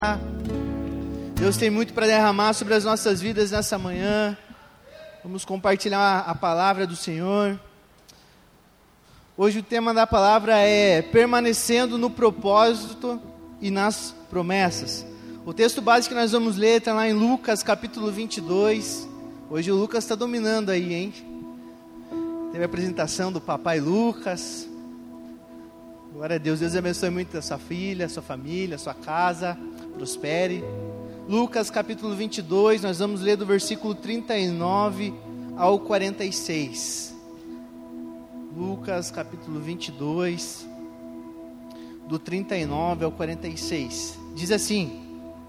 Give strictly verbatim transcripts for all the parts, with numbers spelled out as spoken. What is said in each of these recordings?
Deus tem muito para derramar sobre as nossas vidas nessa manhã. Vamos compartilhar a palavra do Senhor. Hoje o tema da palavra é permanecendo no propósito e nas promessas. O texto básico que nós vamos ler está lá em Lucas capítulo vinte e dois. Hoje o Lucas está dominando aí, hein? Teve a apresentação do papai Lucas. Glória a Deus, Deus abençoe muito a sua filha, a sua família, a sua casa, prospere. Lucas capítulo vinte e dois, nós vamos ler do versículo trinta e nove ao quarenta e seis. Lucas capítulo vinte e dois, do trinta e nove ao quarenta e seis. Diz assim: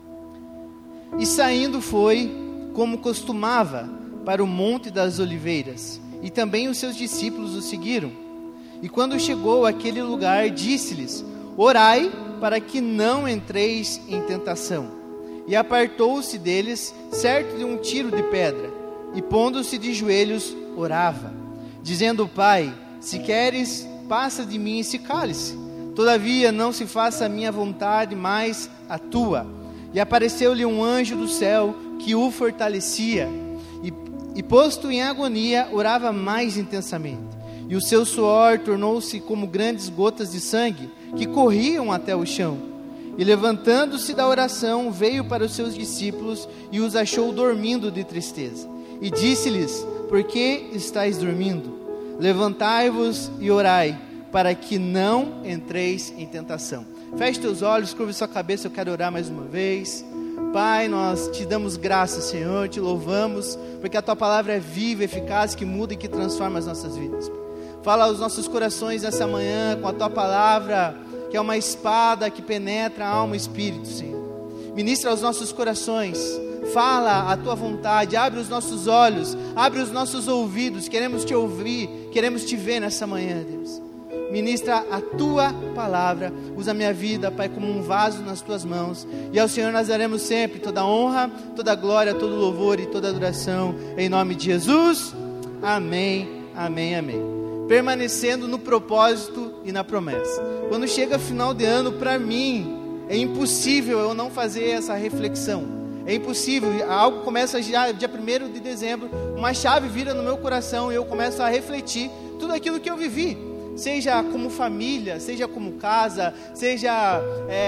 E saindo foi, como costumava, para o Monte das Oliveiras, e também os seus discípulos o seguiram. E quando chegou àquele lugar, disse-lhes: Orai para que não entreis em tentação. E apartou-se deles, certo de um tiro de pedra, e pondo-se de joelhos, orava, dizendo: Pai, se queres, passa de mim esse cálice. Todavia não se faça a minha vontade, mas a tua. E apareceu-lhe um anjo do céu, que o fortalecia, e, e posto em agonia, orava mais intensamente. E o seu suor tornou-se como grandes gotas de sangue, que corriam até o chão. E levantando-se da oração, veio para os seus discípulos, e os achou dormindo de tristeza. E disse-lhes: Por que estáis dormindo? Levantai-vos e orai, para que não entreis em tentação. Feche teus olhos, curva sua cabeça, eu quero orar mais uma vez. Pai, nós te damos graças, Senhor, te louvamos, porque a tua palavra é viva, eficaz, que muda e que transforma as nossas vidas. Fala aos nossos corações nessa manhã com a tua palavra, que é uma espada que penetra a alma e espírito, Senhor. Ministra aos nossos corações, fala a tua vontade, abre os nossos olhos, abre os nossos ouvidos, queremos te ouvir, queremos te ver nessa manhã, Deus. Ministra a tua palavra, usa a minha vida, Pai, como um vaso nas tuas mãos, e ao Senhor nós daremos sempre toda honra, toda glória, todo louvor e toda adoração, em nome de Jesus, amém, amém, amém. Permanecendo no propósito e na promessa. Quando chega final de ano, para mim, é impossível eu não fazer essa reflexão. É impossível, algo começa já dia primeiro de dezembro, uma chave vira no meu coração e eu começo a refletir tudo aquilo que eu vivi. Seja como família, seja como casa, seja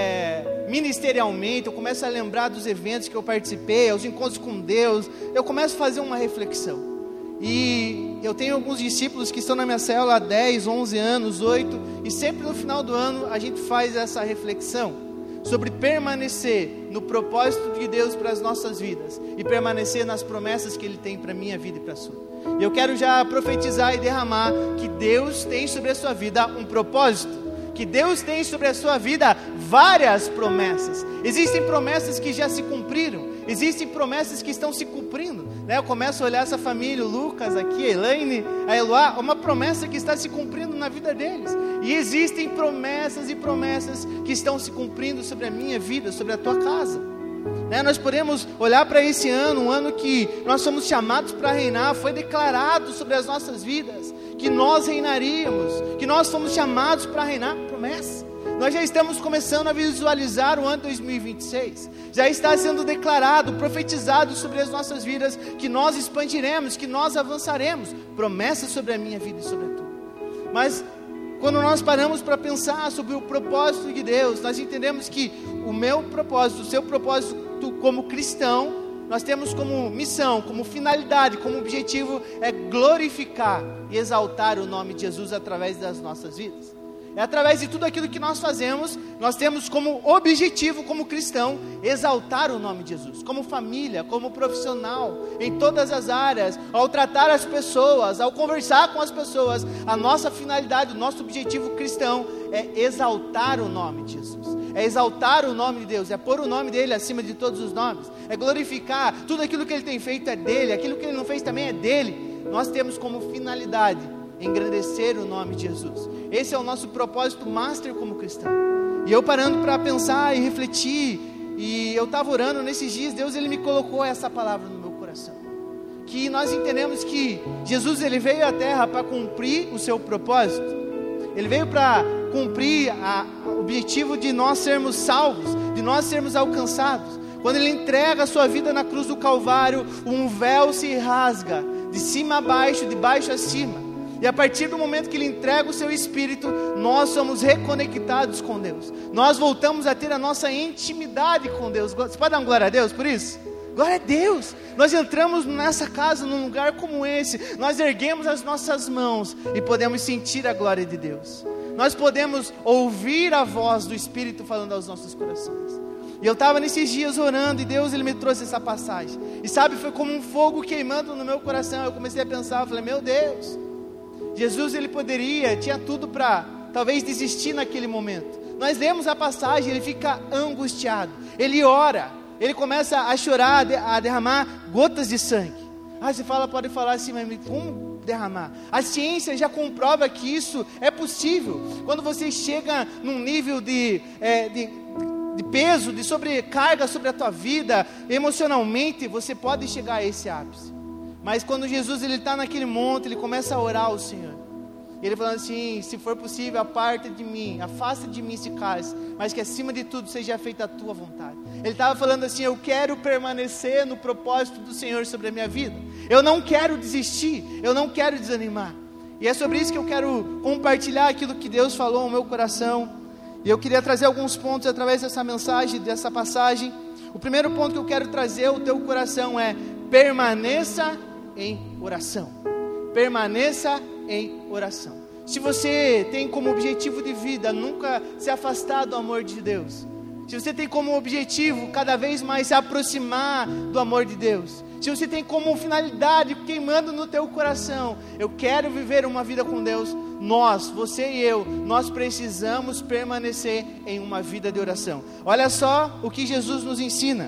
é, ministerialmente, eu começo a lembrar dos eventos que eu participei, os encontros com Deus, eu começo a fazer uma reflexão. E eu tenho alguns discípulos que estão na minha célula há dez, onze anos, oito, e sempre no final do ano a gente faz essa reflexão sobre permanecer no propósito de Deus para as nossas vidas e permanecer nas promessas que Ele tem para a minha vida e para a sua. E eu quero já profetizar e derramar que Deus tem sobre a sua vida um propósito, que Deus tem sobre a sua vida várias promessas. Existem promessas que já se cumpriram, existem promessas que estão se cumprindo, né? Eu começo a olhar essa família, o Lucas aqui, a Elaine, a Eloá, uma promessa que está se cumprindo na vida deles. E existem promessas e promessas que estão se cumprindo sobre a minha vida, sobre a tua casa, né? Nós podemos olhar para esse ano, um ano que nós somos chamados para reinar. Foi declarado sobre as nossas vidas que nós reinaríamos, que nós fomos chamados para reinar. Promessa. Nós já estamos começando a visualizar o ano dois mil e vinte e seis. Já está sendo declarado, profetizado sobre as nossas vidas, que nós expandiremos, que nós avançaremos. Promessas sobre a minha vida e sobre a tua. Mas quando nós paramos para pensar sobre o propósito de Deus, nós entendemos que o meu propósito, o seu propósito como cristão, nós temos como missão, como finalidade, como objetivo, é glorificar e exaltar o nome de Jesus através das nossas vidas. É através de tudo aquilo que nós fazemos, nós temos como objetivo, como cristão, exaltar o nome de Jesus. Como família, como profissional, em todas as áreas, ao tratar as pessoas, ao conversar com as pessoas, a nossa finalidade, o nosso objetivo cristão é exaltar o nome de Jesus. É exaltar o nome de Deus, é pôr o nome dele acima de todos os nomes, é glorificar, tudo aquilo que ele tem feito é dele, aquilo que ele não fez também é dele. Nós temos como finalidade engrandecer o nome de Jesus. Esse é o nosso propósito master como cristão. E eu parando para pensar e refletir, e eu estava orando nesses dias, Deus ele me colocou essa palavra no meu coração, que nós entendemos que Jesus ele veio à terra para cumprir o seu propósito. Ele veio para cumprir a, o objetivo de nós sermos salvos, de nós sermos alcançados. Quando Ele entrega a sua vida na cruz do Calvário, um véu se rasga, de cima a baixo, de baixo a cima. E a partir do momento que Ele entrega o seu Espírito, nós somos reconectados com Deus. Nós voltamos a ter a nossa intimidade com Deus. Você pode dar uma glória a Deus por isso? Glória a Deus! Nós entramos nessa casa, num lugar como esse, nós erguemos as nossas mãos e podemos sentir a glória de Deus. Nós podemos ouvir a voz do Espírito falando aos nossos corações. E eu estava nesses dias orando e Deus Ele me trouxe essa passagem. E sabe, foi como um fogo queimando no meu coração. Eu comecei a pensar, eu falei, meu Deus, Jesus Ele poderia, tinha tudo para talvez desistir naquele momento. Nós lemos a passagem, Ele fica angustiado, Ele ora, Ele começa a chorar, a derramar gotas de sangue. Ah, você fala, pode falar assim, mas como derramar? A ciência já comprova que isso é possível. Quando você chega num nível de, é, de, de peso, de sobrecarga sobre a tua vida, emocionalmente, você pode chegar a esse ápice. Mas quando Jesus está naquele monte, Ele começa a orar ao Senhor. Ele falando assim, se for possível, aparta de mim, afasta de mim esse cálice, mas que acima de tudo seja feita a tua vontade. Ele estava falando assim, eu quero permanecer no propósito do Senhor sobre a minha vida. Eu não quero desistir, eu não quero desanimar. E é sobre isso que eu quero compartilhar aquilo que Deus falou ao meu coração. E eu queria trazer alguns pontos através dessa mensagem, dessa passagem. O primeiro ponto que eu quero trazer ao teu coração é, permaneça em oração. Permaneça em oração. Se você tem como objetivo de vida nunca se afastar do amor de Deus, se você tem como objetivo cada vez mais se aproximar do amor de Deus, se você tem como finalidade queimando no teu coração, eu quero viver uma vida com Deus, nós, você e eu, nós precisamos permanecer em uma vida de oração. Olha só o que Jesus nos ensina.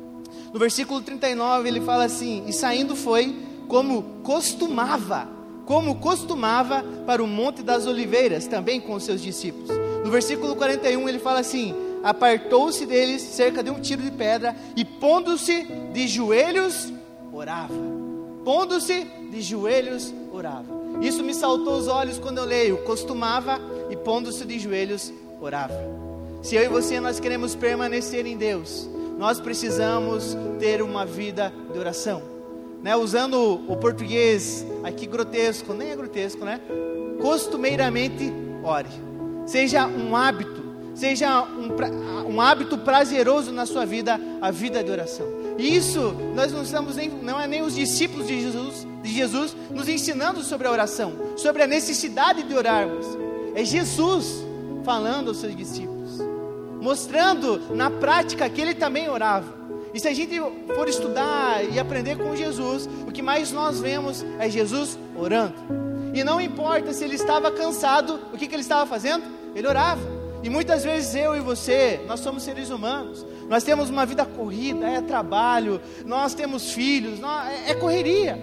No versículo trinta e nove ele fala assim, e saindo foi como costumava, como costumava para o Monte das Oliveiras, também com os seus discípulos. No versículo quarenta e um ele fala assim, apartou-se deles cerca de um tiro de pedra, e pondo-se de joelhos, orava. Pondo-se de joelhos, orava. Isso me saltou os olhos quando eu leio, costumava e pondo-se de joelhos, orava. Se eu e você nós queremos permanecer em Deus, nós precisamos ter uma vida de oração. Né, usando o português aqui grotesco, nem é grotesco, né? Costumeiramente ore. Seja um hábito, seja um, um hábito prazeroso na sua vida, a vida de oração. E isso, nós não estamos nem, não é nem os discípulos de Jesus, de Jesus nos ensinando sobre a oração, sobre a necessidade de orarmos. É Jesus falando aos seus discípulos, mostrando na prática que Ele também orava. E se a gente for estudar e aprender com Jesus, o que mais nós vemos é Jesus orando. E não importa se ele estava cansado, o que, que ele estava fazendo? Ele orava. E muitas vezes eu e você, nós somos seres humanos. Nós temos uma vida corrida, é trabalho, nós temos filhos, nós, é, é correria.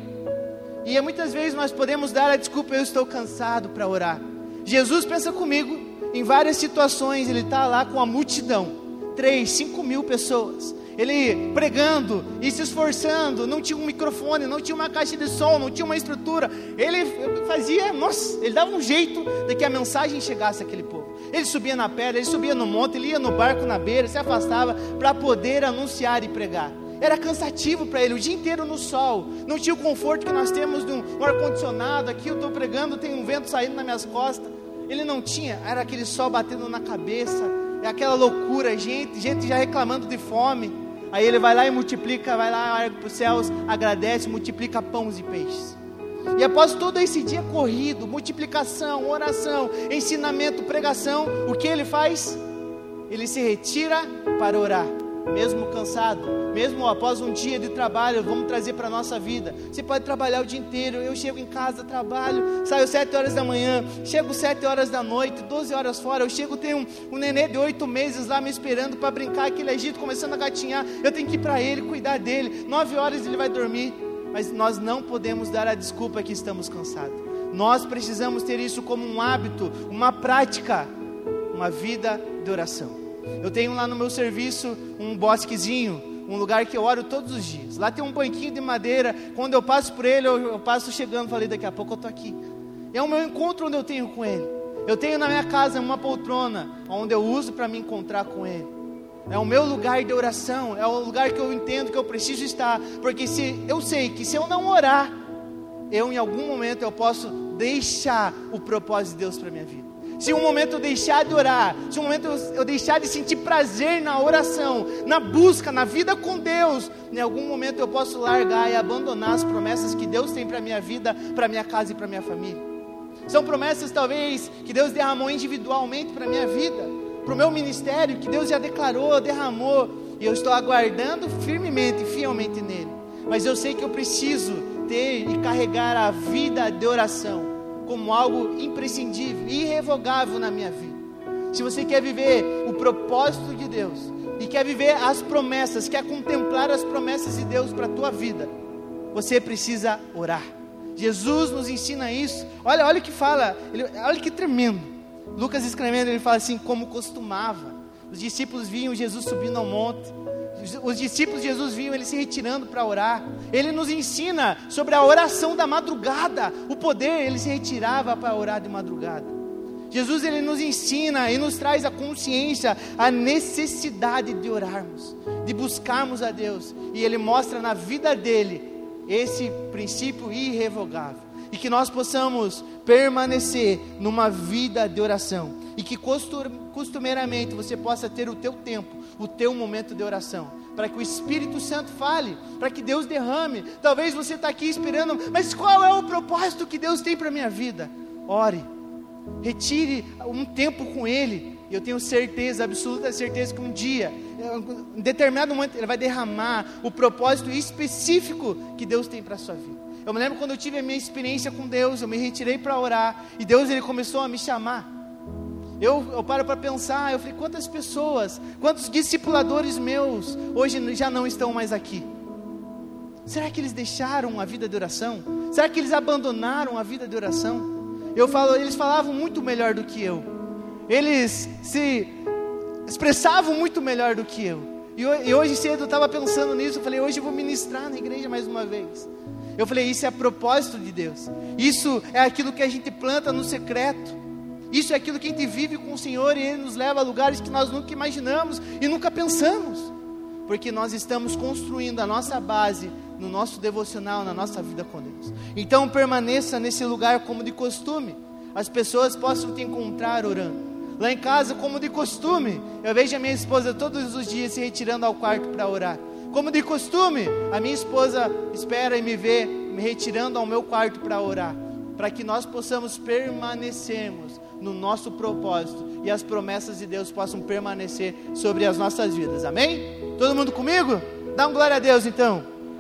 E muitas vezes nós podemos dar a desculpa, eu estou cansado para orar. Jesus, pensa comigo, em várias situações, ele está lá com a multidão, três, cinco mil pessoas. Ele pregando e se esforçando, não tinha um microfone, não tinha uma caixa de som, não tinha uma estrutura. Ele fazia, nossa, ele dava um jeito de que a mensagem chegasse àquele povo. Ele subia na pedra, ele subia no monte, ele ia no barco na beira, se afastava para poder anunciar e pregar. Era cansativo para ele, o dia inteiro no sol. Não tinha o conforto que nós temos de um, um ar-condicionado. Aqui eu estou pregando, tem um vento saindo nas minhas costas. Ele não tinha, era aquele sol batendo na cabeça, é aquela loucura, gente, gente já reclamando de fome. Aí ele vai lá e multiplica, vai lá, ergue para os céus, agradece, multiplica pães e peixes. E após todo esse dia corrido, multiplicação, oração, ensinamento, pregação, o que ele faz? Ele se retira para orar, mesmo cansado, mesmo após um dia de trabalho. Vamos trazer para a nossa vida. Você pode trabalhar o dia inteiro. Eu chego em casa, trabalho, saio sete horas da manhã, chego sete horas da noite, doze horas fora. Eu chego, tem um, um nenê de oito meses lá me esperando para brincar, aquele agito, começando a gatinhar. Eu tenho que ir para ele, cuidar dele. Nove horas ele vai dormir. Mas nós não podemos dar a desculpa que estamos cansados. Nós precisamos ter isso como um hábito, uma prática, uma vida de oração. Eu tenho lá no meu serviço um bosquezinho, um lugar que eu oro todos os dias. Lá tem um banquinho de madeira. Quando eu passo por ele, eu, eu passo chegando, falei, daqui a pouco eu estou aqui. É o meu encontro onde eu tenho com ele. Eu tenho na minha casa uma poltrona, onde eu uso para me encontrar com Ele. É o meu lugar de oração, é o lugar que eu entendo que eu preciso estar, porque se eu sei que se eu não orar, eu em algum momento eu posso deixar o propósito de Deus para a minha vida. Se um momento eu deixar de orar, se um momento eu deixar de sentir prazer na oração, na busca, na vida com Deus, em algum momento eu posso largar e abandonar as promessas que Deus tem para a minha vida, para a minha casa e para a minha família. São promessas talvez que Deus derramou individualmente para a minha vida, para o meu ministério, que Deus já declarou, derramou, e eu estou aguardando firmemente e fielmente nele. Mas eu sei que eu preciso ter e carregar a vida de oração como algo imprescindível, irrevogável na minha vida. Se você quer viver o propósito de Deus, e quer viver as promessas, quer contemplar as promessas de Deus para a tua vida, você precisa orar. Jesus nos ensina isso. Olha, olha o que fala, ele, olha que tremendo. Lucas escrevendo, ele fala assim, como costumava. Os discípulos viam Jesus subindo ao monte. Os discípulos de Jesus viam ele se retirando para orar. Ele nos ensina sobre a oração da madrugada. O poder, ele se retirava para orar de madrugada. Jesus, ele nos ensina e nos traz a consciência, a necessidade de orarmos, de buscarmos a Deus. E ele mostra na vida dele esse princípio irrevogável. E que nós possamos permanecer numa vida de oração. E que costumeiramente você possa ter o teu tempo, o teu momento de oração. Para que o Espírito Santo fale, para que Deus derrame. Talvez você está aqui esperando, mas qual é o propósito que Deus tem para a minha vida? Ore, retire um tempo com Ele. E eu tenho certeza, absoluta certeza que um dia, em determinado momento, Ele vai derramar o propósito específico que Deus tem para a sua vida. Eu me lembro quando eu tive a minha experiência com Deus, eu me retirei para orar, e Deus ele começou a me chamar. Eu, eu paro para pensar, eu falei, quantas pessoas, quantos discipuladores meus, hoje já não estão mais aqui? Será que eles deixaram a vida de oração? Será que eles abandonaram a vida de oração? Eu falo, eles falavam muito melhor do que eu. Eles se expressavam muito melhor do que eu. E, e hoje cedo eu estava pensando nisso, eu falei, hoje eu vou ministrar na igreja mais uma vez. Eu falei, isso é propósito de Deus. Isso é aquilo que a gente planta no secreto. Isso é aquilo que a gente vive com o Senhor, e Ele nos leva a lugares que nós nunca imaginamos e nunca pensamos. Porque nós estamos construindo a nossa base no nosso devocional, na nossa vida com Deus. Então permaneça nesse lugar como de costume. As pessoas possam te encontrar orando. Lá em casa, como de costume, eu vejo a minha esposa todos os dias se retirando ao quarto para orar. Como de costume, a minha esposa espera e me vê me retirando ao meu quarto para orar, para que nós possamos permanecermos no nosso propósito e as promessas de Deus possam permanecer sobre as nossas vidas, amém? Todo mundo comigo? Dá um glória a Deus então.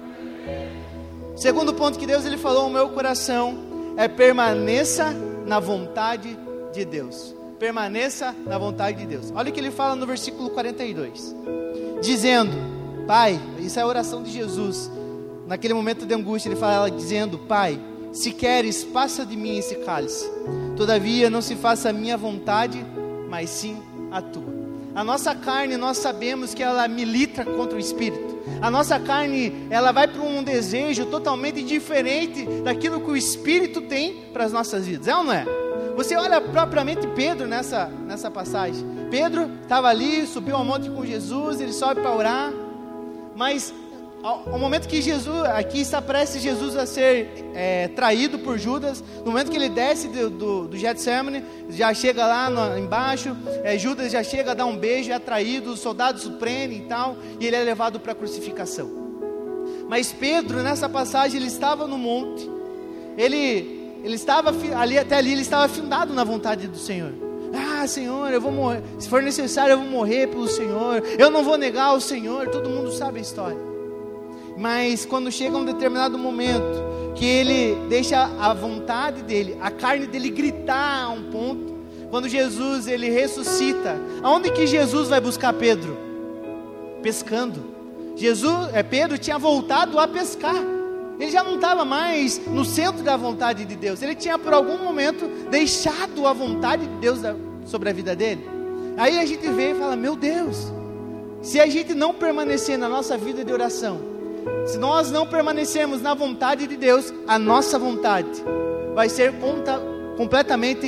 Segundo ponto que Deus ele falou ao meu coração é permaneça na vontade de Deus. Permaneça na vontade de Deus. Olha o que ele fala no versículo quarenta e dois, dizendo: Pai, isso é a oração de Jesus, naquele momento de angústia, ele fala dizendo: Pai, se queres, passa de mim esse cálice, todavia não se faça a minha vontade, mas sim a tua. A nossa carne, nós sabemos que ela milita contra o Espírito. A nossa carne, ela vai para um desejo totalmente diferente daquilo que o Espírito tem para as nossas vidas, é ou não é? Você olha propriamente Pedro nessa, nessa passagem. Pedro estava ali, subiu ao monte com Jesus, ele sobe para orar. Mas ao, ao momento que Jesus, aqui está prestes Jesus a ser é, traído por Judas, no momento que ele desce do, do, do Getsemane, já chega lá no, embaixo, é, Judas já chega a dar um beijo, é traído, os soldados o prendem e tal, e ele é levado para a crucificação. Mas Pedro, nessa passagem, ele estava no monte, ele, ele estava ali, até ali ele estava findado na vontade do Senhor. Ah, Senhor, eu vou morrer, se for necessário eu vou morrer pelo Senhor, eu não vou negar o Senhor. Todo mundo sabe a história. Mas quando chega um determinado momento que ele deixa a vontade dele, a carne dele gritar a um ponto, quando Jesus ele ressuscita, aonde que Jesus vai buscar Pedro? Pescando. Jesus, é, Pedro tinha voltado a pescar. Ele já não estava mais no centro da vontade de Deus. Ele tinha por algum momento deixado a vontade de Deus sobre a vida dele. Aí a gente vê e fala: meu Deus, se a gente não permanecer na nossa vida de oração, se nós não permanecermos na vontade de Deus, a nossa vontade vai ser conta, completamente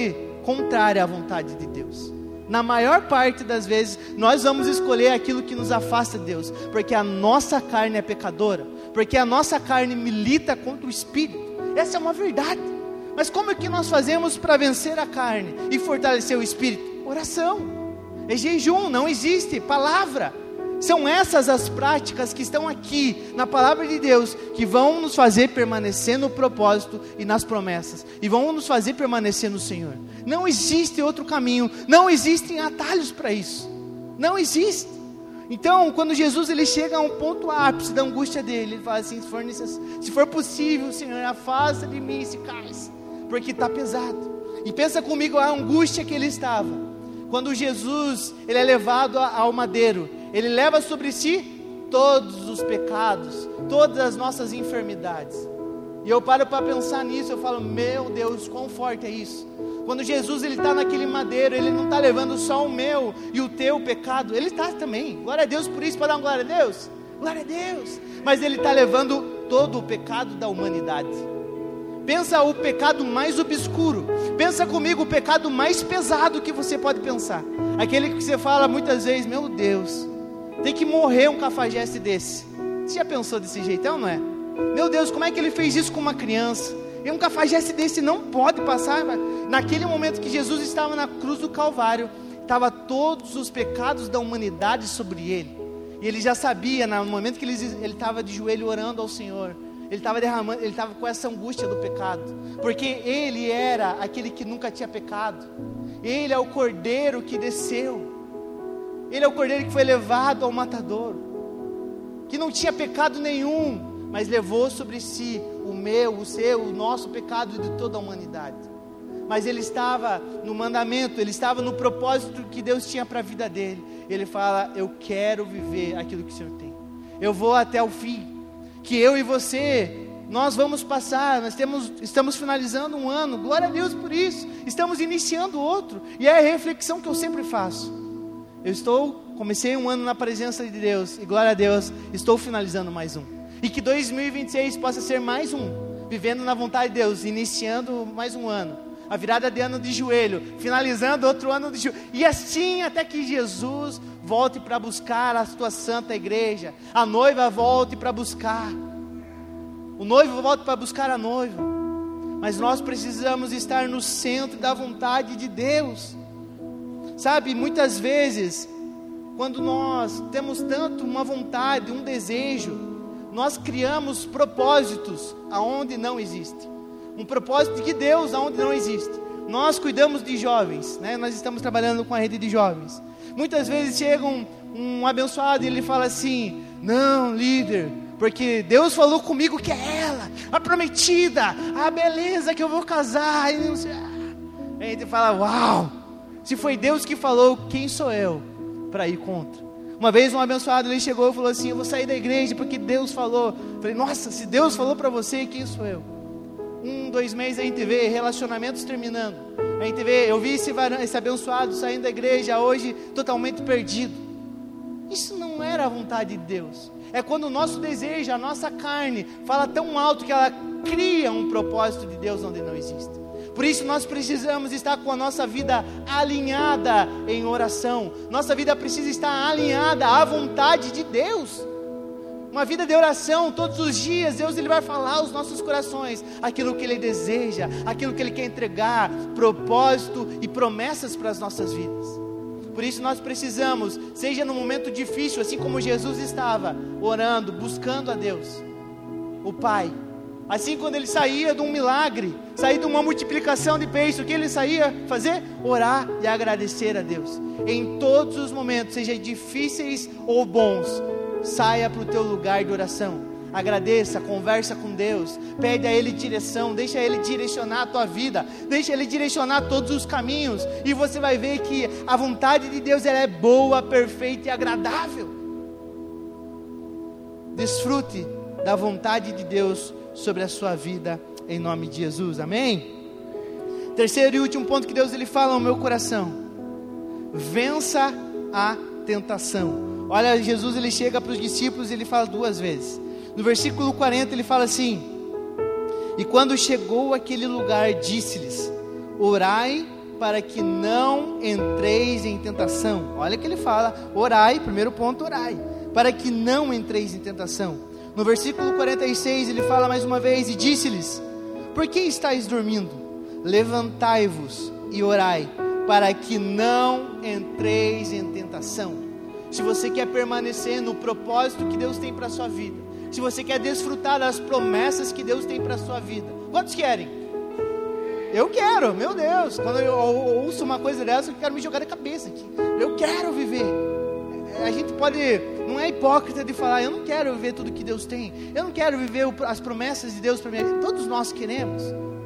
contrária à vontade de Deus. Na maior parte das vezes, nós vamos escolher aquilo que nos afasta de Deus, porque a nossa carne é pecadora, porque a nossa carne milita contra o Espírito. Essa é uma verdade. Mas como é que nós fazemos para vencer a carne e fortalecer o Espírito? Oração, é jejum, não existe palavra. São essas as práticas que estão aqui na palavra de Deus, que vão nos fazer permanecer no propósito e nas promessas, e vão nos fazer permanecer no Senhor. Não existe outro caminho, não existem atalhos para isso, não existe. Então, quando Jesus ele chega a um ponto ápice da angústia dele, ele fala assim: se for, necess... se for possível, Senhor, afasta de mim esse cálice, porque está pesado. E pensa comigo a angústia que ele estava, quando Jesus ele é levado ao madeiro. Ele leva sobre si todos os pecados, todas as nossas enfermidades. E eu paro para pensar nisso, eu falo: meu Deus, quão forte é isso. Quando Jesus ele está naquele madeiro, ele não está levando só o meu e o teu pecado, ele está também, glória a Deus por isso, pode dar uma glória a Deus? Glória a Deus. Mas ele está levando todo o pecado da humanidade. Pensa o pecado mais obscuro, pensa comigo o pecado mais pesado que você pode pensar, aquele que você fala muitas vezes: meu Deus, tem que morrer um cafajeste desse. Você já pensou desse jeitão, não é? Meu Deus, como é que ele fez isso com uma criança? E um cafajeste desse não pode passar. Naquele momento que Jesus estava na cruz do Calvário, estava todos os pecados da humanidade sobre ele. E ele já sabia, no momento que ele ele estava de joelho orando ao Senhor, ele estava derramando, ele estava com essa angústia do pecado, porque ele era aquele que nunca tinha pecado. Ele é o Cordeiro que desceu. Ele é o Cordeiro que foi levado ao matadouro, que não tinha pecado nenhum, mas levou sobre si o meu, o seu, o nosso pecado de toda a humanidade. Mas ele estava no mandamento, ele estava no propósito que Deus tinha para a vida dele. Ele fala: eu quero viver aquilo que o Senhor tem, eu vou até o fim. Que eu e você, nós vamos passar, nós temos, estamos finalizando um ano, glória a Deus por isso, estamos iniciando outro. E é a reflexão que eu sempre faço. Eu estou, comecei um ano na presença de Deus, e glória a Deus, estou finalizando mais um. E que dois mil e vinte e seis possa ser mais um, vivendo na vontade de Deus, iniciando mais um ano, a virada de ano de joelho, finalizando outro ano de joelho, e assim até que Jesus volte para buscar a sua santa igreja, a noiva volte para buscar, o noivo volte para buscar a noiva. Mas nós precisamos estar no centro da vontade de Deus. Sabe, muitas vezes, quando nós temos tanto uma vontade, um desejo, nós criamos propósitos aonde não existe. Um propósito de Deus aonde não existe. Nós cuidamos de jovens, né? Nós estamos trabalhando com a rede de jovens. Muitas vezes chega um, um abençoado e ele fala assim: não, líder, porque Deus falou comigo que é ela, a prometida, a beleza que eu vou casar. E não sei. Aí a gente fala: uau! Se foi Deus que falou, quem sou eu para ir contra? Uma vez um abençoado ele chegou e falou assim: eu vou sair da igreja porque Deus falou. Eu falei: nossa, se Deus falou para você, quem sou eu? Um, dois meses a gente vê relacionamentos terminando. A gente vê, eu vi esse, esse abençoado saindo da igreja hoje totalmente perdido. Isso não era a vontade de Deus. É quando o nosso desejo, a nossa carne fala tão alto que ela cria um propósito de Deus onde não existe. Por isso nós precisamos estar com a nossa vida alinhada em oração. Nossa vida precisa estar alinhada à vontade de Deus. Uma vida de oração, todos os dias, Deus ele vai falar aos nossos corações aquilo que Ele deseja, aquilo que Ele quer entregar, propósito e promessas para as nossas vidas. Por isso nós precisamos, seja no momento difícil, assim como Jesus estava, orando, buscando a Deus, o Pai. Assim quando Ele saía de um milagre, saía de uma multiplicação de peixe, o que Ele saía fazer? Orar e agradecer a Deus. Em todos os momentos, seja difíceis ou bons, saia para o teu lugar de oração, agradeça, conversa com Deus, pede a Ele direção, deixa Ele direcionar a tua vida, deixa Ele direcionar todos os caminhos, e você vai ver que a vontade de Deus ela é boa, perfeita e agradável. Desfrute da vontade de Deus sobre a sua vida, em nome de Jesus, amém? Terceiro e último ponto que Deus ele fala ao meu coração: vença a tentação. Olha, Jesus ele chega para os discípulos e ele fala duas vezes. No versículo quarenta ele fala assim: e quando chegou àquele lugar, disse-lhes: orai para que não entreis em tentação. Olha que ele fala, orai, primeiro ponto, orai, para que não entreis em tentação. No versículo quarenta e seis ele fala mais uma vez, e disse-lhes, por que estáis dormindo? Levantai-vos e orai, para que não entreis em tentação. Se você quer permanecer no propósito que Deus tem para a sua vida, se você quer desfrutar das promessas que Deus tem para a sua vida, quantos querem? Eu quero, meu Deus, quando eu ouço uma coisa dessa, eu quero me jogar na cabeça aqui. Eu quero viver. A gente pode, não é hipócrita de falar, eu não quero viver tudo que Deus tem, eu não quero viver as promessas de Deus para minha vida. Todos nós queremos,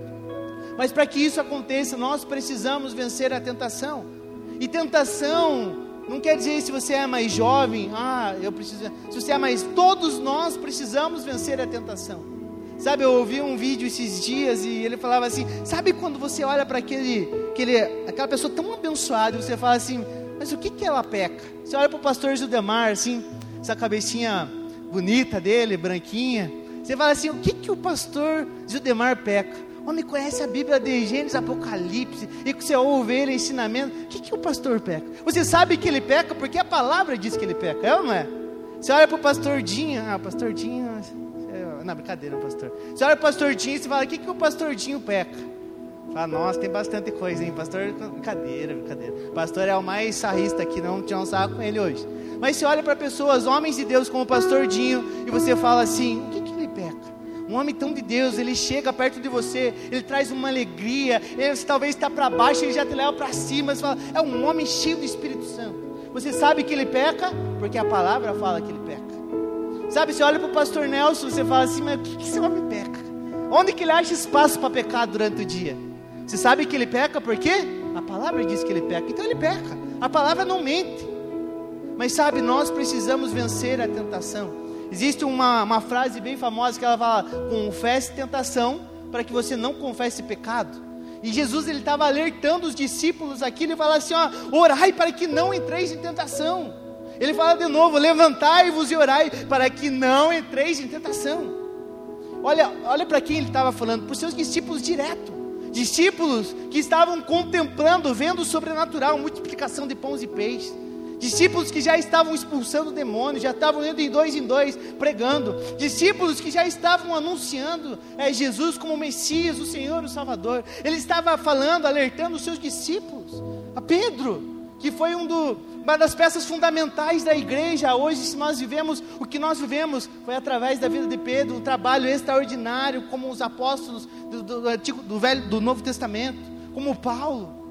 mas para que isso aconteça, nós precisamos vencer a tentação. E tentação não quer dizer se você é mais jovem, ah, eu preciso, se você é mais, todos nós precisamos vencer a tentação. Sabe, eu ouvi um vídeo esses dias e ele falava assim, sabe quando você olha para aquele, aquele, aquela pessoa tão abençoada e você fala assim, mas o que que ela peca? Você olha para o pastor Judemar assim, essa cabecinha bonita dele, branquinha, você fala assim, o que que o pastor Judemar peca? O homem conhece a Bíblia de Gênesis, Apocalipse, e você ouve ele, ensinamento, o que que o pastor peca? Você sabe que ele peca porque a palavra diz que ele peca, é ou não é? Você olha para o pastor Dinho, ah, pastor Dinho, não, brincadeira, pastor. Você olha para o pastor Dinho e você fala, o que que o pastor Dinho peca? Fala, nossa, tem bastante coisa, hein, pastor, brincadeira, brincadeira, pastor é o mais sarrista aqui, não tinha um sarro com ele hoje. Mas você olha para pessoas, homens de Deus como o pastor Dinho, e você fala assim, o que que ele peca? Um homem tão de Deus, ele chega perto de você, ele traz uma alegria, ele talvez está para baixo, ele já te leva para cima, você fala, é um homem cheio do Espírito Santo. Você sabe que ele peca, porque a palavra fala que ele peca. Sabe, você olha para o pastor Nelson, você fala assim, mas o que que esse homem peca? Onde que ele acha espaço para pecar durante o dia? Você sabe que ele peca por quê? A palavra diz que ele peca, então ele peca, a palavra não mente. Mas sabe, nós precisamos vencer a tentação. Existe uma, uma frase bem famosa que ela fala, confesse tentação, para que você não confesse pecado. E Jesus, ele estava alertando os discípulos aqui, ele fala assim, ó, orai para que não entreis em tentação. Ele fala de novo, levantai-vos e orai, para que não entreis em tentação. Olha, olha para quem ele estava falando, para os seus discípulos direto. Discípulos que estavam contemplando, vendo o sobrenatural, multiplicação de pães e peixes. Discípulos que já estavam expulsando demônios, já estavam indo em dois em dois, pregando. Discípulos que já estavam anunciando é, Jesus como o Messias, o Senhor, o Salvador. Ele estava falando, alertando os seus discípulos. A Pedro, que foi um do, uma das peças fundamentais da igreja. Hoje, se nós vivemos o que nós vivemos, foi através da vida de Pedro, um trabalho extraordinário, como os apóstolos do, do, do, Antigo, do, Velho, do Novo Testamento, como Paulo.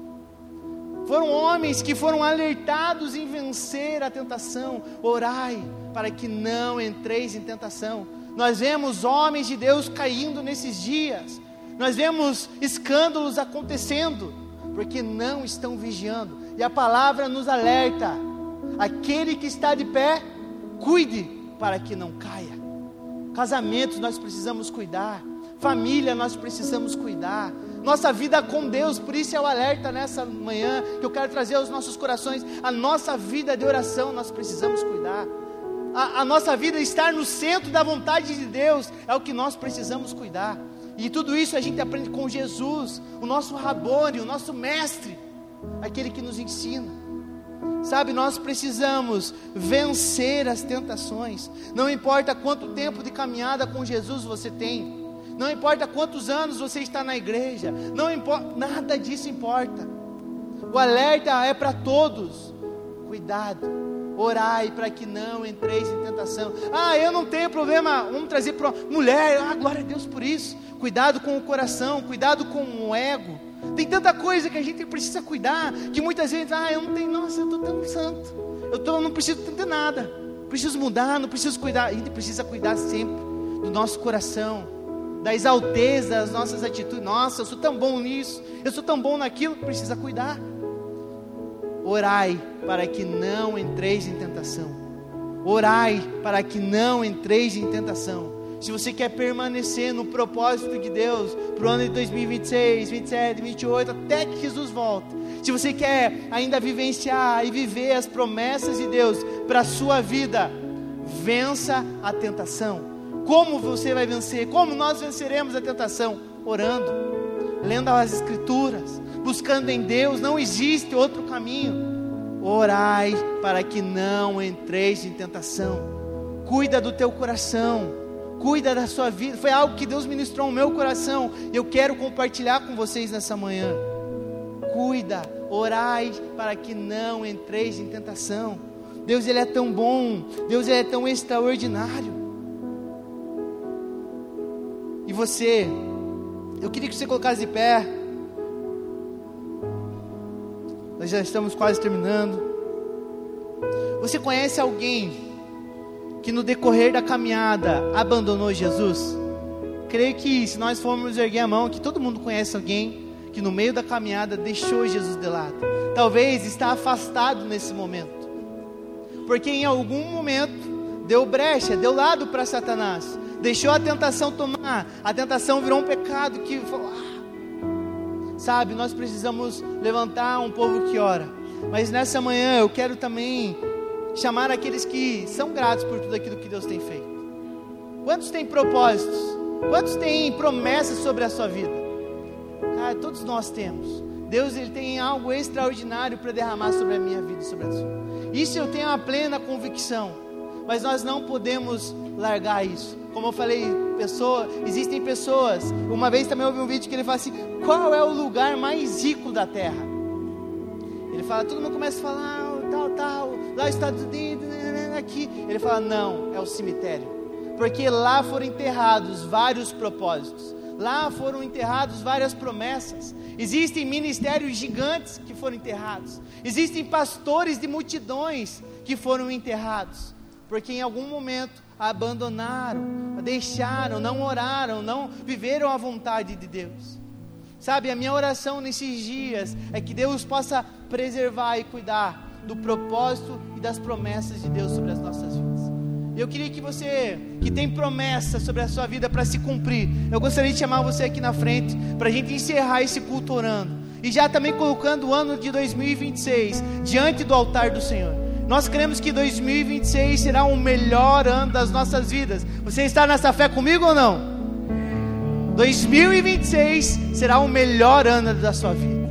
Foram homens que foram alertados em vencer a tentação. Orai para que não entreis em tentação. Nós vemos homens de Deus caindo nesses dias. Nós vemos escândalos acontecendo, porque não estão vigiando. E a palavra nos alerta, aquele que está de pé, cuide para que não caia. Casamentos nós precisamos cuidar, família nós precisamos cuidar, nossa vida com Deus, por isso é o alerta nessa manhã, que eu quero trazer aos nossos corações, a nossa vida de oração nós precisamos cuidar, a, a nossa vida estar no centro da vontade de Deus, é o que nós precisamos cuidar, e tudo isso a gente aprende com Jesus, o nosso Rabone, o nosso mestre, aquele que nos ensina. Sabe, nós precisamos vencer as tentações. Não importa quanto tempo de caminhada com Jesus você tem, não importa quantos anos você está na igreja, não importa, nada disso importa. O alerta é para todos. Cuidado, orai para que não entreis em tentação. Ah, eu não tenho problema, vamos trazer para mulher, ah, glória a Deus por isso. Cuidado com o coração, cuidado com o ego. Tem tanta coisa que a gente precisa cuidar, que muitas vezes, ah, eu não tenho, nossa, eu estou tão santo, eu tô, não preciso de nada, preciso mudar, não preciso cuidar. A gente precisa cuidar sempre do nosso coração, das altezas, das nossas atitudes. Nossa, eu sou tão bom nisso, eu sou tão bom naquilo, precisa cuidar. Orai para que não entreis em tentação. Orai para que não entreis em tentação. Se você quer permanecer no propósito de Deus para o ano de dois mil e vinte e seis, vinte e sete, vinte e oito, até que Jesus volte. Se você quer ainda vivenciar e viver as promessas de Deus para a sua vida, vença a tentação. Como você vai vencer? Como nós venceremos a tentação? Orando, lendo as Escrituras, buscando em Deus, não existe outro caminho. Orai para que não entreis em tentação. Cuida do teu coração, cuida da sua vida. Foi algo que Deus ministrou no meu coração, e eu quero compartilhar com vocês nessa manhã. Cuida, orai para que não entreis em tentação. Deus, Ele é tão bom, Deus, Ele é tão extraordinário. E você, eu queria que você colocasse de pé. Nós já estamos quase terminando. Você conhece alguém que no decorrer da caminhada abandonou Jesus? Creio que se nós formos erguer a mão, que todo mundo conhece alguém que no meio da caminhada deixou Jesus de lado. Talvez está afastado nesse momento, porque em algum momento deu brecha, deu lado para Satanás, deixou a tentação tomar, a tentação virou um pecado que falou, ah, sabe, nós precisamos levantar um povo que ora. Mas nessa manhã eu quero também chamar aqueles que são gratos por tudo aquilo que Deus tem feito. Quantos têm propósitos? Quantos têm promessas sobre a sua vida? Cara, todos nós temos. Deus, Ele tem algo extraordinário para derramar sobre a minha vida e sobre a sua. Isso eu tenho a plena convicção. Mas nós não podemos largar isso. Como eu falei, pessoa, existem pessoas. Uma vez também eu ouvi um vídeo que ele fala assim: qual é o lugar mais rico da terra? Ele fala, todo mundo começa a falar, tal, tal, lá nos Estados Unidos, aqui. Ele fala, não, é o cemitério. Porque lá foram enterrados vários propósitos. Lá foram enterrados várias promessas. Existem ministérios gigantes que foram enterrados. Existem pastores de multidões que foram enterrados. Porque em algum momento abandonaram, deixaram, não oraram, não viveram a vontade de Deus. Sabe, a minha oração nesses dias é que Deus possa preservar e cuidar do propósito e das promessas de Deus sobre as nossas vidas. Eu queria que você, que tem promessa sobre a sua vida para se cumprir, eu gostaria de chamar você aqui na frente, para a gente encerrar esse culto orando, e já também colocando o ano de dois mil e vinte e seis diante do altar do Senhor. Nós cremos que dois mil e vinte e seis será o melhor ano das nossas vidas. Você está nessa fé comigo ou não? dois mil e vinte e seis será o melhor ano da sua vida.